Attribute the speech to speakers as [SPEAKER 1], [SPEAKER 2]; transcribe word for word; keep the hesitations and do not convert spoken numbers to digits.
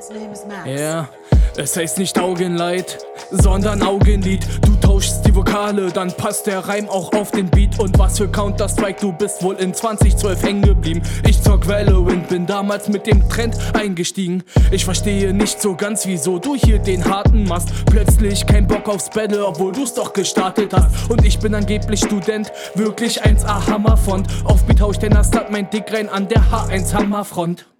[SPEAKER 1] His name is Max.
[SPEAKER 2] Ja, es heißt nicht Augenleid, sondern Augenlid. Du tauschst die Vokale, dann passt der Reim auch auf den Beat. Und was für Counter-Strike, du bist wohl in zwanzig zwölf hängen geblieben. Ich zock Valorant, bin damals mit dem Trend eingestiegen. Ich verstehe nicht so ganz, wieso du hier den harten machst. Plötzlich kein Bock aufs Battle, obwohl du's doch gestartet hast. Und ich bin angeblich Student, wirklich eins A Hammerfront. Auf Beat hau ich den Astat mein Dick rein an der H eins Hammerfront.